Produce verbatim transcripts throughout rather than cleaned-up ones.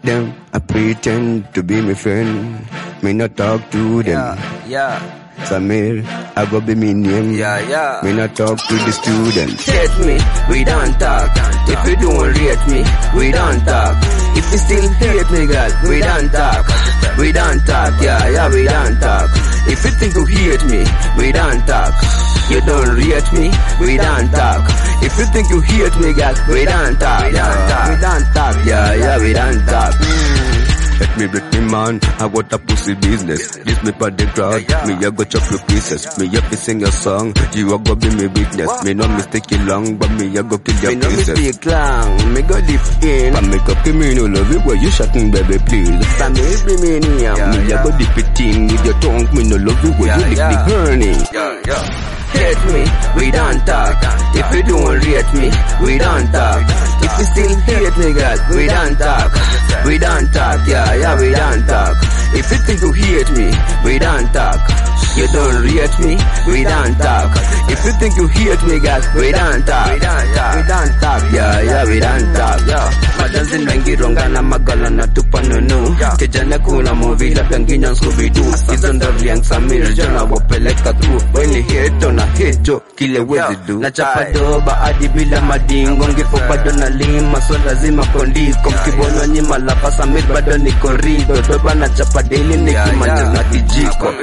them, I pretend to be my friend. Me not talk to them. Yeah, yeah. Samir, I go be me name. Yeah, yeah. Me not talk to the students. Hate me, we don't talk. If you don't rate me, we don't talk. If you still hate me, girl, we don't talk. We don't talk, yeah, yeah, we don't talk. If you think you hate me, we don't talk. You don't rate me, we don't talk. If you think you hate me, girl, we don't talk. We don't talk, we don't talk, yeah, yeah, we don't talk. Mm. Let me break me man, I got a pussy business. This me for the crowd, yeah, yeah. me I go chop your pieces. Me I be sing a song, you a go be me witness. What? Me no mistake you long, but me I go kill your me pieces. Me no mistake long, me go live in. I make up me no love it where you shouting baby please. Some baby me near yeah, me yeah. I go dip it in with your tongue, me no love it where yeah, you lick yeah. the hernia. Yeah, yeah. Hate me, we don't talk. If you don't rate me, we don't talk. If you still hate me, girl, we don't talk. We don't talk, yeah, yeah, we don't talk. If you think you hate me, we don't talk. You don't rate me, we don't talk. If you think you hate me, girl, we don't talk. We don't talk, we don't talk, yeah, yeah, we don't talk, yeah. Madanzin rangi ronga na magala na tupa nunu. Kijana kuna movie la penginya Scooby-Doo. Hizo ndari yang Samir jana wapeleka tu. When hate on a hate jo, kile wezi do. Na chapa doba hadi bila madingo. Ngifo bado na lima, so lazima kondiko. Mkibono nyima lapa Samir bado ni korido. Doba na chapa daily nikimanja na kijiko.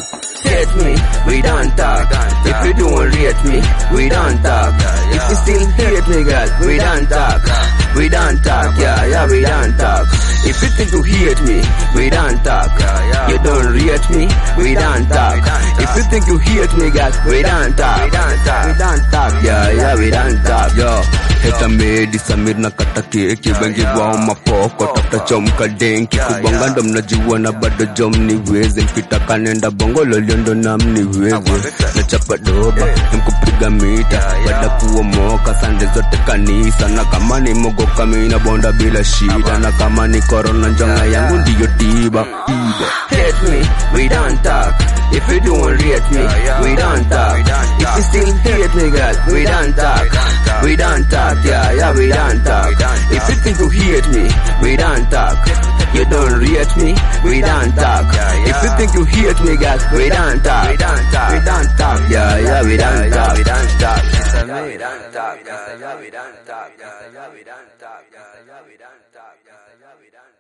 Hate me, we don't talk. If you don't rate me, we don't talk. If you still hate me, girl, we don't talk. We don't talk, yeah, yeah, we don't talk. If you think you hate me, we don't talk. You don't rate me, we don't talk. If you think you hate me, girl, we don't talk. We don't talk, yeah, yeah, we don't talk, yo. Heta medi Samir na kata keki wengi wao mapoko tafuta chomka denki kubonga ndo mnajua na bado jom ni weze mkitaka nenda bongo loliondo na mniweze na chapa doba mkupiga mita baada kuomoka sande zote kanisa na kama ni mogo kamina bonda bila shida na kama ni corona njonga yangu ndiyo tiba. Hate me, we don't talk. If you don't rate me, we don't talk. If you still hate me, girl, we don't talk. We don't talk, yeah, yeah, we don't talk. If you think you hate me, we don't talk. You don't rate me, we don't talk. If you think you hate me, girl, we don't talk. We don't talk, yeah, yeah, we don't talk. We don't talk. We don't talk, yeah, yeah, we don't talk. Yeah, yeah, we don't talk. Yeah, yeah, we don't talk. Yeah, yeah, we don't talk.